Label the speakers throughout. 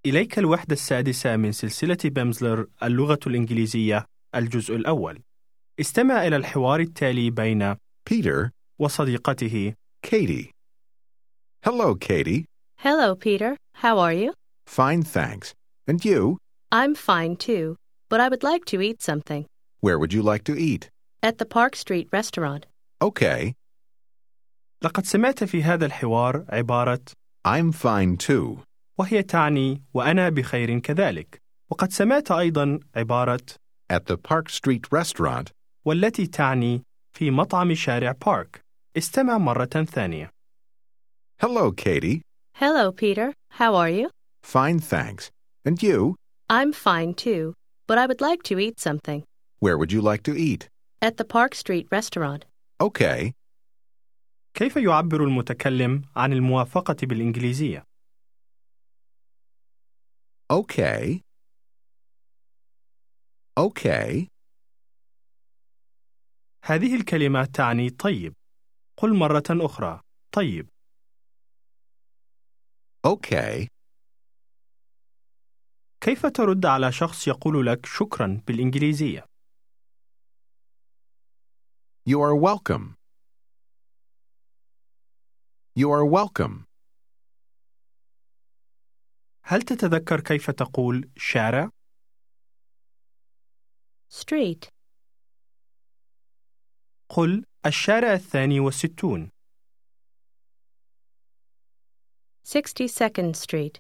Speaker 1: إليك الوحدة السادسة من سلسلة بيمزلر اللغة الإنجليزية الجزء الأول. استمع إلى الحوار التالي بين
Speaker 2: Peter,
Speaker 1: وصديقته.
Speaker 2: Katie. Hello, Katie.
Speaker 3: Hello, Peter. How are you?
Speaker 2: Fine, thanks. And you?
Speaker 3: I'm fine, too, but I would like to eat something.
Speaker 2: Where would you like to eat?
Speaker 3: At the Park Street restaurant.
Speaker 2: Okay.
Speaker 1: لقد سمعت في هذا الحوار عبارة
Speaker 2: I'm fine, too.
Speaker 1: وهي تعني وأنا بخير كذلك. وقد سمعت أيضا عبارة
Speaker 2: At the Park Street restaurant.
Speaker 1: والتي تعني في مطعم شارع بارك. استمع مرة ثانية.
Speaker 2: Hello, Katie.
Speaker 3: Hello, Peter. How are you?
Speaker 2: Fine, thanks. And you?
Speaker 3: I'm fine, too, but I would like to eat something.
Speaker 2: Where would you like to eat?
Speaker 3: At the Park Street restaurant.
Speaker 2: Okay.
Speaker 1: كيف يعبر المتكلم عن الموافقة بالإنجليزية؟
Speaker 2: Okay. Okay.
Speaker 1: هذه الكلمة تعني طيب. قل مرة أخرى طيب.
Speaker 2: Okay.
Speaker 1: كيف ترد على شخص يقول لك شكرا بالإنجليزية؟
Speaker 2: You are welcome. You are welcome.
Speaker 1: هل تتذكر كيف تقول شارع؟
Speaker 3: Street.
Speaker 1: قل الشارع 62.
Speaker 3: 62nd Street.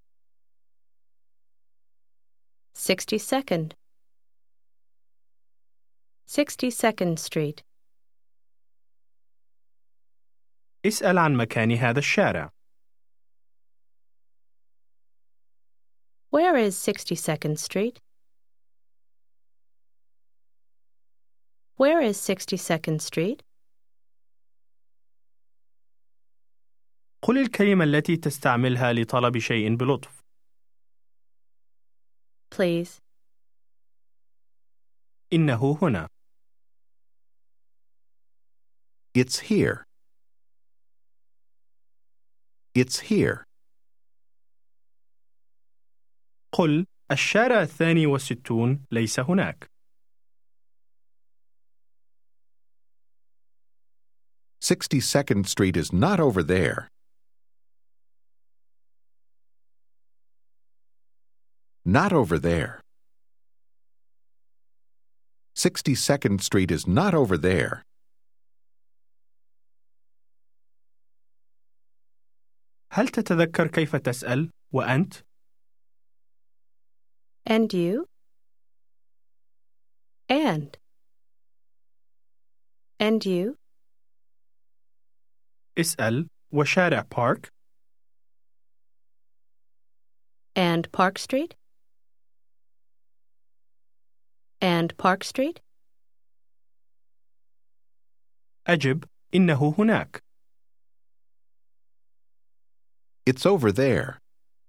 Speaker 3: 62nd. 62nd Street.
Speaker 1: اسأل عن مكان هذا الشارع.
Speaker 3: Where is 62nd Street? Where is 62nd Street?
Speaker 1: قل الكلمة التي تستعملها لطلب شيء بلطف.
Speaker 3: Please.
Speaker 1: إنه هنا.
Speaker 2: It's here. It's here.
Speaker 1: قل الشارع 62 ليس هناك.
Speaker 2: 62nd Street is not over there. Not over there. 62nd Street is not over there.
Speaker 1: هل تتذكر كيف تسأل وأنت؟
Speaker 3: And you? And. And you?
Speaker 1: اسأل وشارع بارك.
Speaker 3: And Park Street? And Park Street?
Speaker 1: أجب إنه هناك.
Speaker 2: It's over there.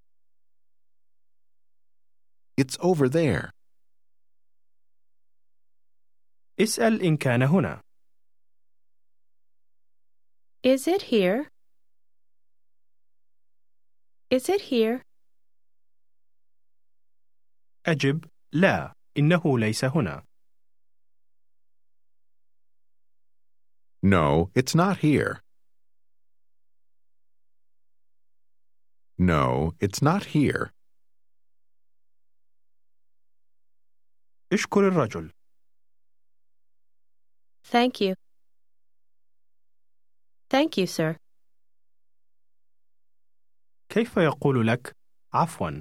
Speaker 2: It's over there.
Speaker 1: اسأل إن كان هنا.
Speaker 3: Is it here? Is it here?
Speaker 1: أجب لا إنه ليس هنا.
Speaker 2: No, it's not here. No, it's not here.
Speaker 1: اشكر الرجل.
Speaker 3: Thank you. Thank you, sir.
Speaker 1: كيف يقول لك عفوا؟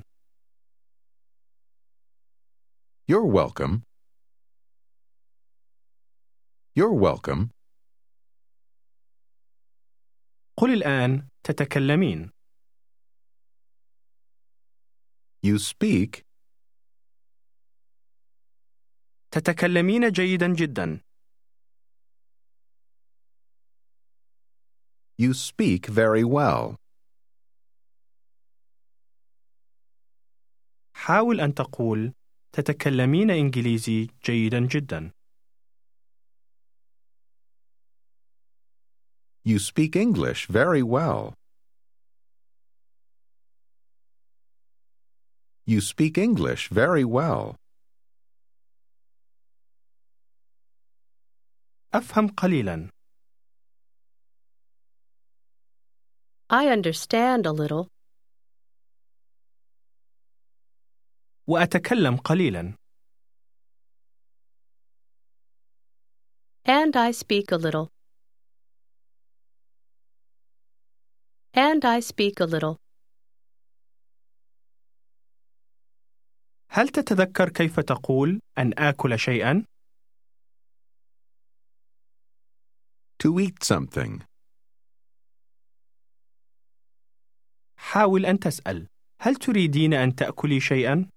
Speaker 2: You're welcome. You're welcome.
Speaker 1: قل الآن تتكلمين.
Speaker 2: You speak.
Speaker 1: تتكلمين جيدا جدا.
Speaker 2: You speak very well.
Speaker 1: حاول أن تقول تتكلمين إنجليزي جيدا جدا.
Speaker 2: You speak English very well. You speak English very well.
Speaker 1: أفهم قليلا.
Speaker 3: I understand a little.
Speaker 1: وأتكلم قليلا.
Speaker 3: And I speak a little. And I speak a little.
Speaker 1: هل تتذكر كيف تقول أن آكل شيئا؟
Speaker 2: To eat something.
Speaker 1: حاول أن تسأل: هل تريدين أن تأكلي شيئا؟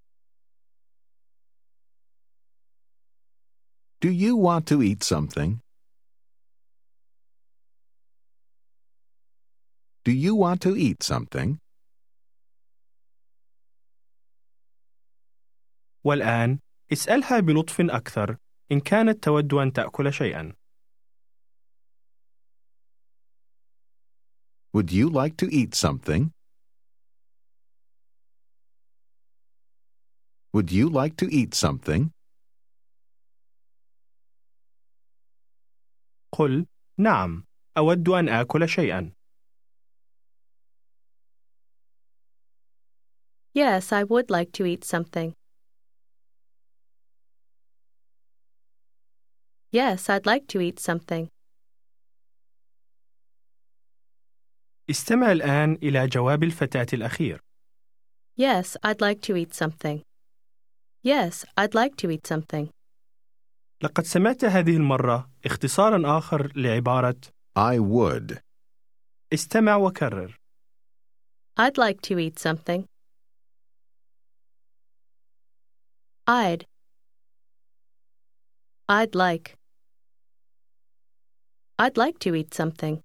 Speaker 2: Do you want to eat something? Do you want to eat something?
Speaker 1: والآن اسألها بلطف أكثر إن كانت تود أن تأكل شيئا.
Speaker 2: Would you like to eat something? Would you like to eat something?
Speaker 1: قل: نعم، أود أن آكل شيئا.
Speaker 3: Yes, I would like to eat something. Yes, I'd like to eat something.
Speaker 1: استمع الآن إلى جواب الفتاة الأخير.
Speaker 3: Yes, I'd like to eat something. Yes, I'd like to eat something.
Speaker 1: لقد سمعت هذه المرة اختصاراً آخر لعبارة
Speaker 2: I would.
Speaker 1: استمع وكرر.
Speaker 3: I'd like to eat something. I'd like. I'd like to eat something.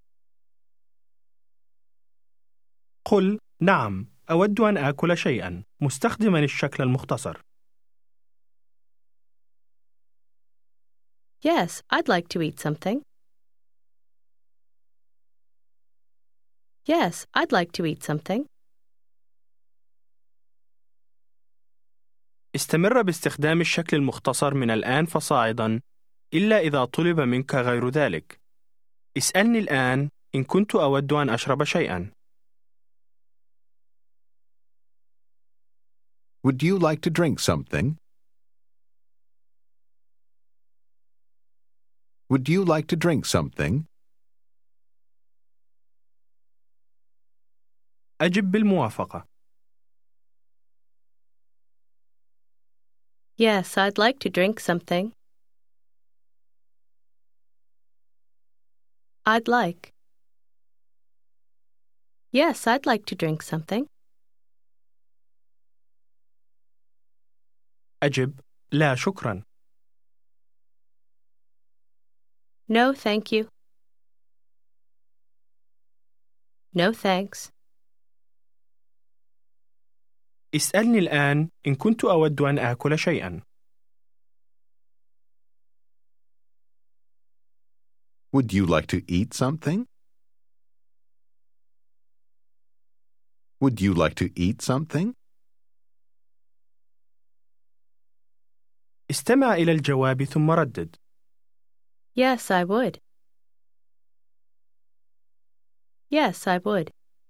Speaker 1: قل: نعم، أود أن آكل شيئا، مستخدماً الشكل المختصر.
Speaker 3: Yes, I'd like to eat something. Yes, I'd like to eat something.
Speaker 1: استمر باستخدام الشكل المختصر من الآن فصاعداً، إلا إذا طلب منك غير ذلك. اسألني الآن إن كنت أود أن أشرب شيئاً.
Speaker 2: Would you like to drink something? Would you like to drink something?
Speaker 1: أجب بالموافقة.
Speaker 3: Yes, I'd like to drink something. I'd like. Yes, I'd like to drink something.
Speaker 1: أجب: لا شكراً.
Speaker 3: No, thank you. No, thanks.
Speaker 1: اسألني الآن إن كنت أود أن آكل شيئاً.
Speaker 2: Would you like to eat something? Would you like to eat something?
Speaker 1: استمع إلى الجواب ثم ردد.
Speaker 3: Yes, I would. Yes, I would.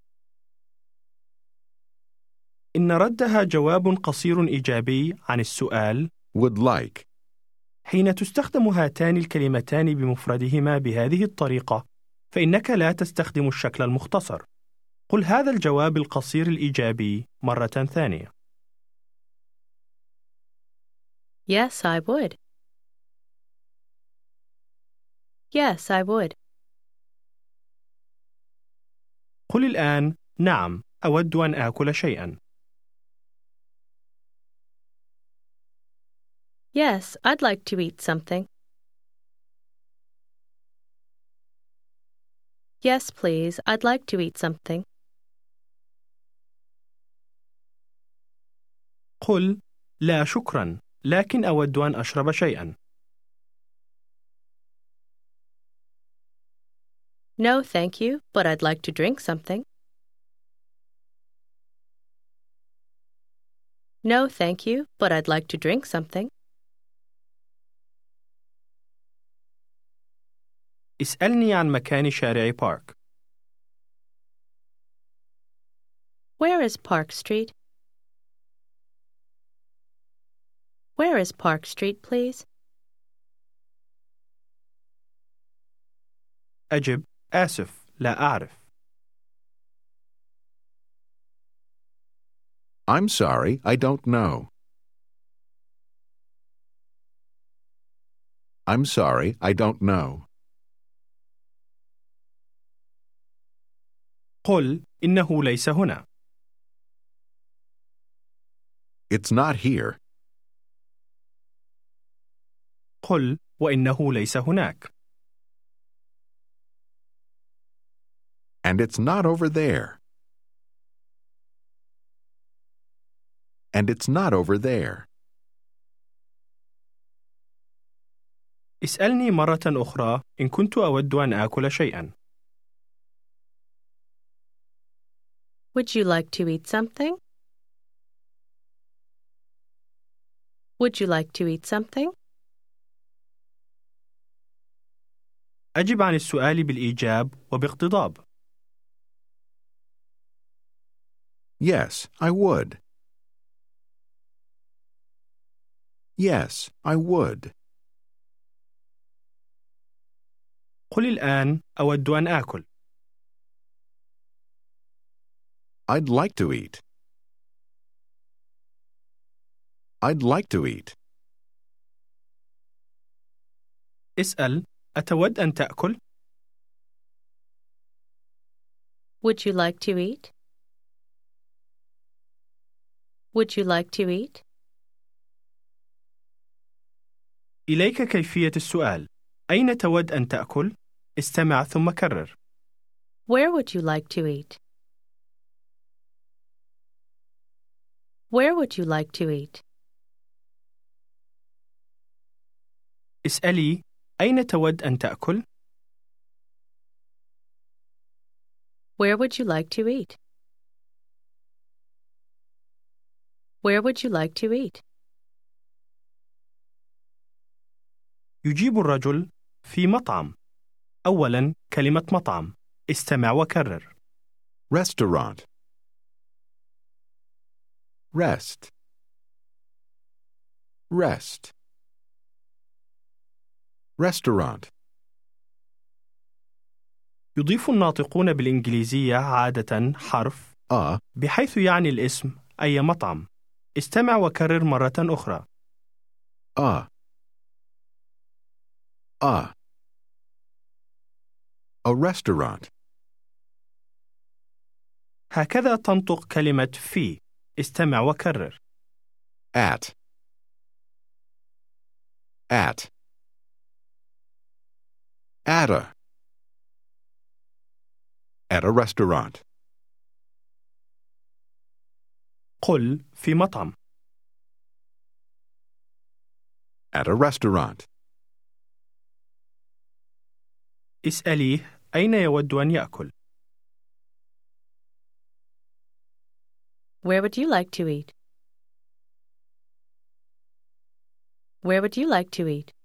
Speaker 1: إن ردها جواب قصير إيجابي عن السؤال
Speaker 2: Would like.
Speaker 1: حين تستخدم هاتان الكلمتان بمفردهما بهذه الطريقة، فإنك لا تستخدم الشكل المختصر. قل هذا الجواب القصير الإيجابي مرة ثانية.
Speaker 3: Yes, I would. Yes, I would.
Speaker 1: قل الآن: نعم، أود أن آكل شيئاً.
Speaker 3: Yes, I'd like to eat something. Yes, please, I'd like to eat something.
Speaker 1: قل: لا شكراً، لكن أود أن أشرب شيئاً.
Speaker 3: No, thank you, but I'd like to drink something. No, thank you, but I'd like to drink something. No, thank you, but I'd like to drink something.
Speaker 1: اسألني عن مكان شارع بارك.
Speaker 3: Where is Park Street? Where is Park Street, please?
Speaker 1: أجب: آسف، لا أعرف.
Speaker 2: I'm sorry, I don't know. I'm sorry, I don't know.
Speaker 1: قل: إنه ليس هنا.
Speaker 2: It's not here.
Speaker 1: قل: وإنه ليس هناك.
Speaker 2: And it's not over there. And it's not over there.
Speaker 1: اسألني مرة أخرى إن كنت أود أن آكل شيئا.
Speaker 3: Would you like to eat something? Would you like to eat something?
Speaker 1: أجب عن السؤال بالإيجاب وباقتضاب.
Speaker 2: Yes, I would. Yes, I would.
Speaker 1: قل الآن: أود أن آكل.
Speaker 2: I'd like to eat. I'd like to eat.
Speaker 1: اسأل: أتود أن تأكل؟
Speaker 3: Would you like to eat? Would you like to eat?
Speaker 1: إليك كيفية السؤال. أين تود أن تأكل؟ استمع ثم كرر.
Speaker 3: Where would you like to eat? Where would you like to eat?
Speaker 1: اسألي: أين تود أن تأكل؟
Speaker 3: Where would you like to eat? Where would you like to eat?
Speaker 1: يجيب الرجل: في مطعم. أولاً كلمة مطعم. استمع وكرر.
Speaker 2: Restaurant. Rest. Rest. Restaurant.
Speaker 1: يضيف الناطقون بالإنجليزية عادة حرف بحيث يعني الاسم أي مطعم. استمع وكرر مرة أخرى.
Speaker 2: A restaurant.
Speaker 1: هكذا تنطق كلمة في. استمع وكرر.
Speaker 2: At. At. At a. At a restaurant.
Speaker 1: قل: في مطعم.
Speaker 2: At a restaurant.
Speaker 1: اسأليه: أين يود أن يأكل؟
Speaker 3: Where would you like to eat? Where would you like to eat?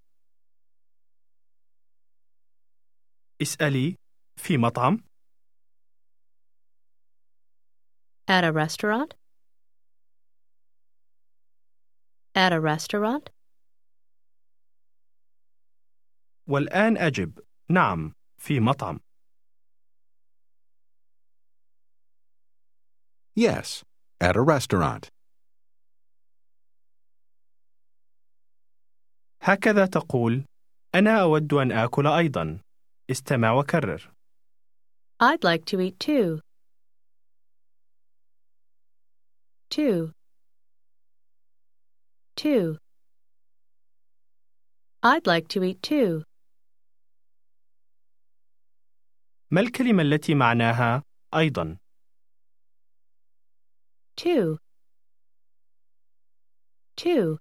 Speaker 1: اسألي: في مطعم؟
Speaker 3: At a restaurant? At a restaurant?
Speaker 1: والآن أجب: نعم، في مطعم.
Speaker 2: Yes, at a restaurant.
Speaker 1: هكذا تقول: أنا أود أن آكل أيضاً. استمع وكرر.
Speaker 3: I'd like to eat too. Two. Two. I'd like to eat too.
Speaker 1: ما الكلمة التي معناها أيضاً؟
Speaker 3: Two. Two.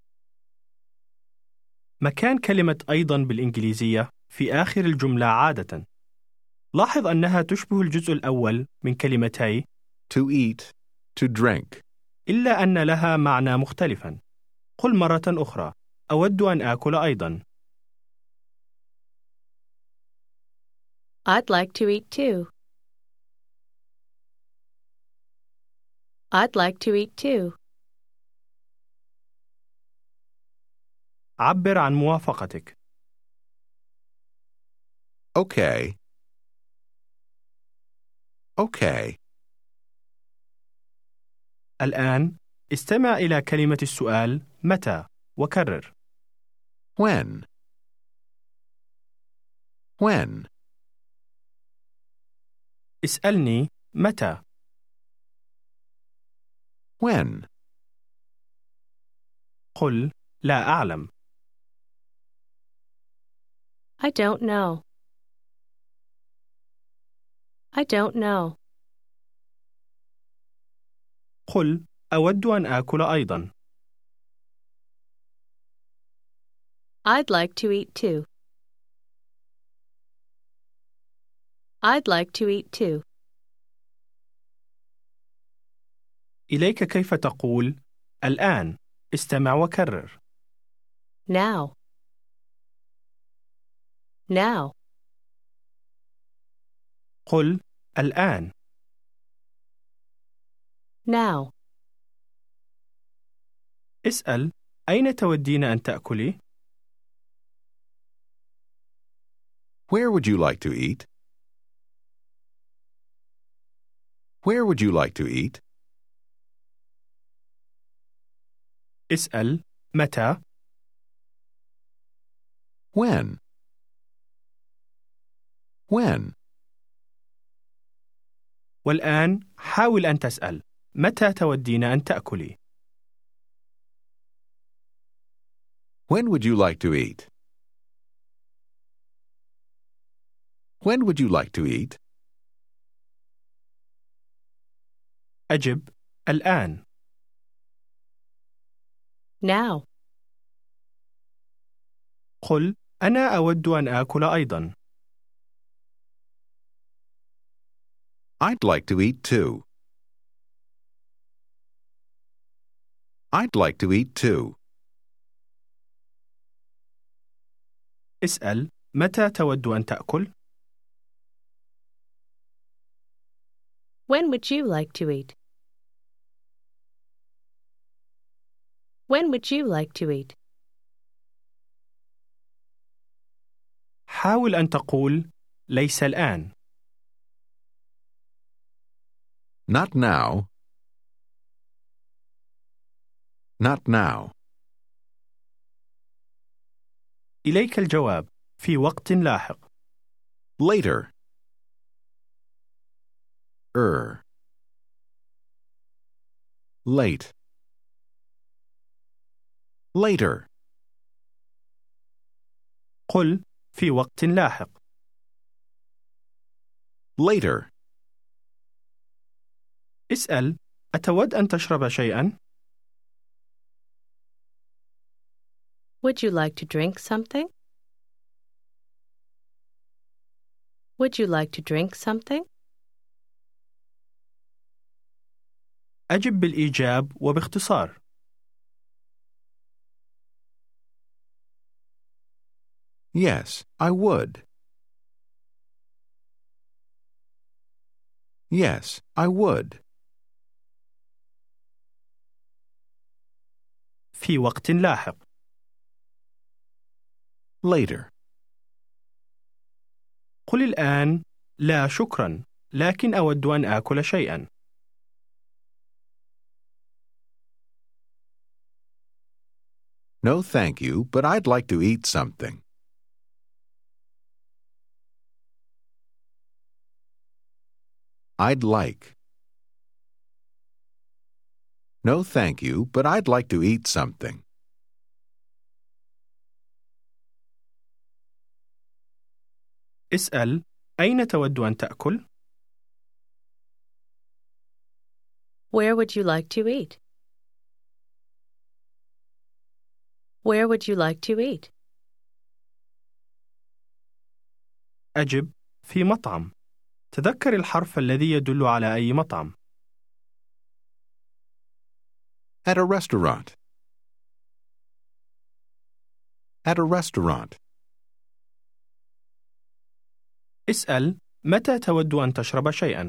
Speaker 1: مكان كلمة أيضاً بالإنجليزية في آخر الجملة عادة. لاحظ أنها تشبه الجزء الأول من كلمتي
Speaker 2: To eat, to drink.
Speaker 1: إلا أن لها معنى مختلفا. قل مرة أخرى: أود أن آكل أيضا.
Speaker 3: I'd like to eat too. I'd like to eat too.
Speaker 1: عبر عن موافقتك.
Speaker 2: Okay. Okay.
Speaker 1: الآن استمع إلى كلمة السؤال متى وكرر.
Speaker 2: When? When?
Speaker 1: اسألني متى.
Speaker 2: When?
Speaker 1: قل لا أعلم.
Speaker 3: I don't know. I don't know.
Speaker 1: قل أود أن آكل أيضا.
Speaker 3: I'd like to eat too. I'd like to eat too.
Speaker 1: إليك كيف تقول الآن. استمع وكرر.
Speaker 3: Now. Now.
Speaker 1: قل الآن.
Speaker 3: Now.
Speaker 1: اسأل أين تودين أن تأكلي؟
Speaker 2: Where would you like to eat? Where would you like to eat?
Speaker 1: اسأل متى.
Speaker 2: When? When?
Speaker 1: والآن حاول أن تسأل متى تودين أن تأكلي؟
Speaker 2: When would you like to eat? When would you like to eat?
Speaker 1: أجب الآن.
Speaker 3: Now.
Speaker 1: قل أنا أود أن آكل أيضا.
Speaker 2: I'd like to eat too. I'd like to eat too.
Speaker 1: اسأل متى تود أن تأكل؟
Speaker 3: When would you like to eat? When would you like to eat?
Speaker 1: حاول أن تقول ليس الآن.
Speaker 2: Not now. Not now.
Speaker 1: إليك الجواب في وقت لاحق.
Speaker 2: Later. Late. Later.
Speaker 1: قل في وقت لاحق.
Speaker 2: Later.
Speaker 1: اسأل أتود أن تشرب شيئا؟
Speaker 3: Would you like to drink something? Would you like to drink something?
Speaker 1: أجب بالإيجاب وباختصار.
Speaker 2: Yes, I would. Yes, I would.
Speaker 1: في وقت لاحق.
Speaker 2: Later.
Speaker 1: قل الآن لا شكرا، لكن أود أن آكل شيئا.
Speaker 2: No, thank you, but I'd like to eat something. I'd like. No, thank you, but I'd like to eat something.
Speaker 1: اسأل أين تود أن تأكل؟
Speaker 3: Where would you like to eat? Where would you like to eat?
Speaker 1: أجب في مطعم. تذكر الحرف الذي يدل على أي مطعم.
Speaker 2: At a restaurant. At a restaurant.
Speaker 1: اسأل متى تود أن تشرب شيئا؟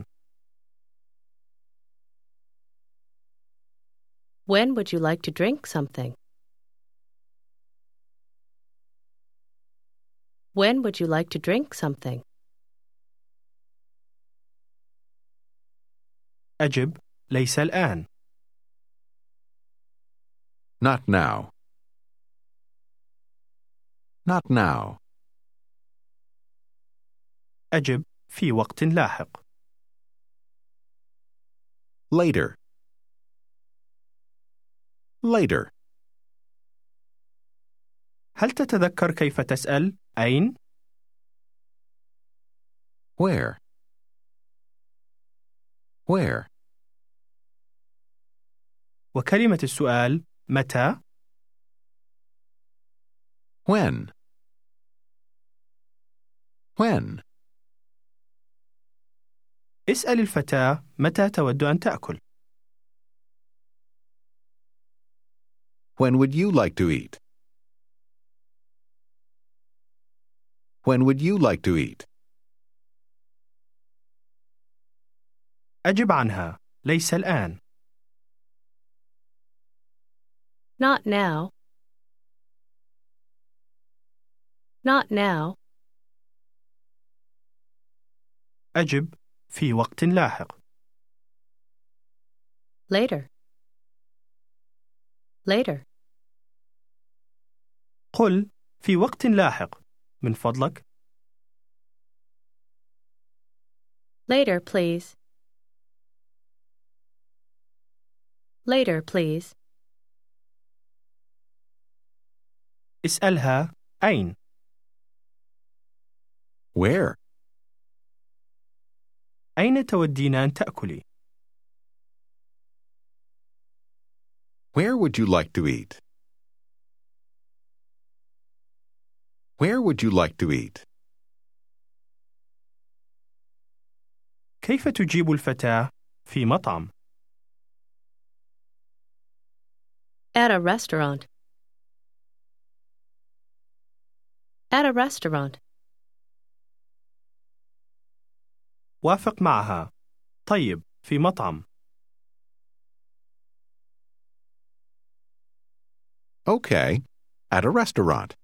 Speaker 3: When would you like to drink something? When would you like to drink something?
Speaker 1: أجب ليس الآن.
Speaker 2: Not now. Not now.
Speaker 1: أجب في وقت لاحق.
Speaker 2: Later. Later.
Speaker 1: هل تتذكر كيف تسأل أين؟
Speaker 2: Where? Where?
Speaker 1: وكلمة السؤال متى؟
Speaker 2: When? When?
Speaker 1: اسأل الفتاة متى تود أن تأكل؟
Speaker 2: When would you like to eat? When would you like to eat?
Speaker 1: أجب عنها ليس الآن.
Speaker 3: Not now. Not now.
Speaker 1: أجب في وقت لاحق.
Speaker 3: Later. Later.
Speaker 1: قل في وقت لاحق من فضلك.
Speaker 3: Later, please. Later, please.
Speaker 1: اسألها أين؟
Speaker 2: Where?
Speaker 1: أين تودين أن تأكلي؟
Speaker 2: Where would you like to eat? Where would you like to eat?
Speaker 1: كيف تجيب الفتاة في مطعم؟
Speaker 3: At a restaurant. At a restaurant.
Speaker 1: وافق معها. طيب في مطعم.
Speaker 2: Okay. At a restaurant.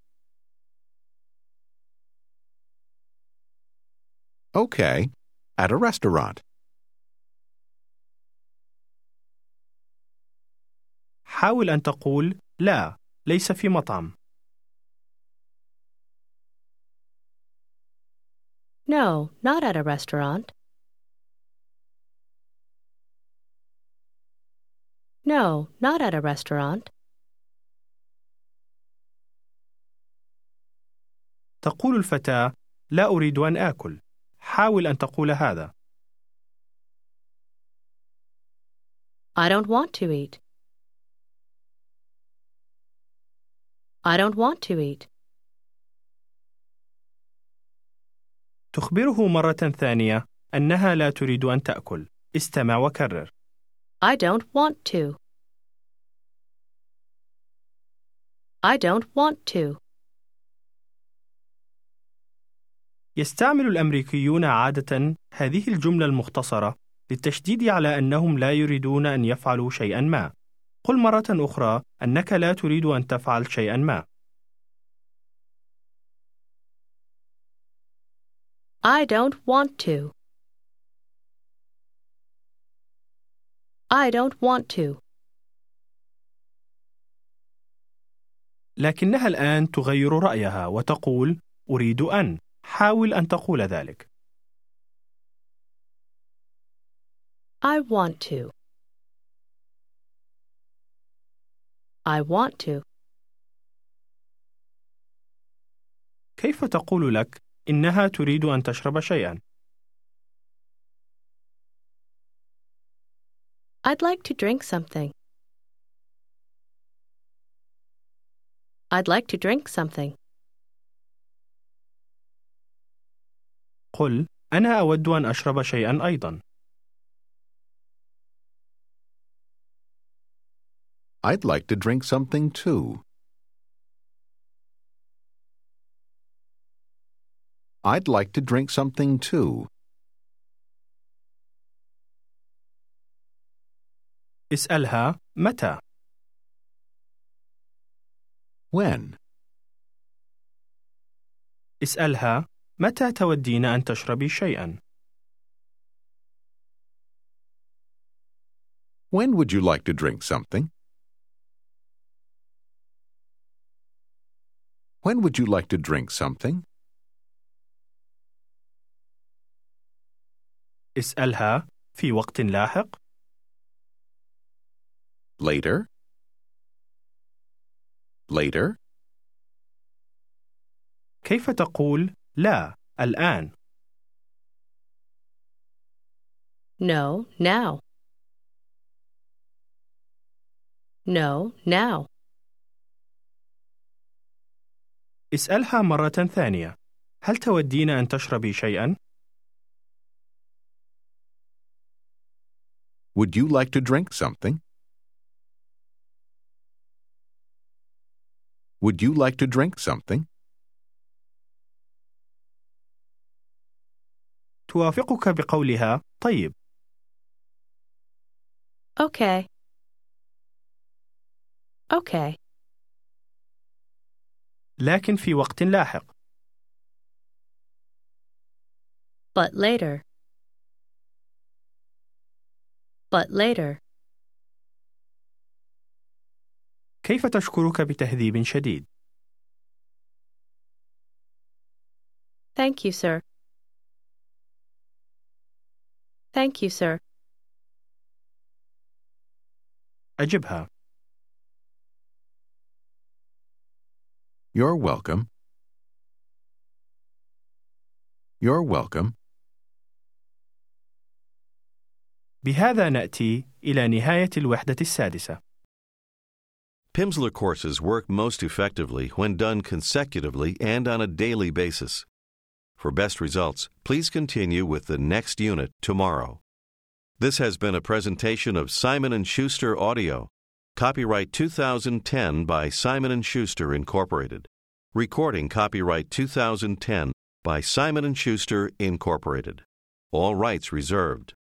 Speaker 2: Okay. At a restaurant.
Speaker 1: حاول أن تقول لا ليس في مطعم.
Speaker 3: No, not at a restaurant. No, not at a restaurant.
Speaker 1: تقول الفتاة لا أريد أن آكل. حاول أن تقول هذا.
Speaker 3: I don't want to eat. I don't want to eat.
Speaker 1: تخبره مرة ثانية أنها لا تريد أن تأكل. استمع وكرر.
Speaker 3: I don't want to. I don't want to.
Speaker 1: يستعمل الأمريكيون عادة هذه الجملة المختصرة للتشديد على أنهم لا يريدون أن يفعلوا شيئا ما. قل مرة أخرى أنك لا تريد أن تفعل شيئا ما.
Speaker 3: I don't want to. I don't want to.
Speaker 1: لكنها الآن تغير رأيها وتقول أريد أن. حاول أن تقول ذلك.
Speaker 3: I want to. I want to.
Speaker 1: كيف تقول لك إنها تريد أن تشرب شيئا؟
Speaker 3: I'd like to drink something. I'd like to drink something.
Speaker 1: قل أنا أود أن أشرب شيئا أيضا.
Speaker 2: I'd like to drink something too. I'd like to drink something too.
Speaker 1: اسألها متى.
Speaker 2: When?
Speaker 1: اسألها متى تودين أن تشربي شيئا.
Speaker 2: When would you like to drink something? When would you like to drink something?
Speaker 1: اسألها في وقت لاحق.
Speaker 2: Later? Later?
Speaker 1: كيف تقول لا الآن؟
Speaker 3: No, now. No, now.
Speaker 1: اسألها مرة ثانية. هل تودين أن تشربي شيئا؟
Speaker 2: Would you like to drink something? Would you like to drink something?
Speaker 1: توافقك بقولها طيب.
Speaker 3: Okay. Okay.
Speaker 1: لكن في وقت لاحق.
Speaker 3: But later. But later.
Speaker 1: كيف تشكرك بتهذيب شديد؟
Speaker 3: Thank you, sir. Thank you, sir.
Speaker 1: أجبها.
Speaker 2: You're welcome. You're welcome.
Speaker 1: بهذا نأتي إلى نهاية الوحدة السادسة.
Speaker 4: Pimsleur courses work most effectively when done consecutively and on a daily basis. For best results, please continue with the next unit tomorrow. This has been a presentation of Simon & Schuster Audio. Copyright 2010 by Simon & Schuster, Incorporated. Recording copyright 2010 by Simon & Schuster, Incorporated. All rights reserved.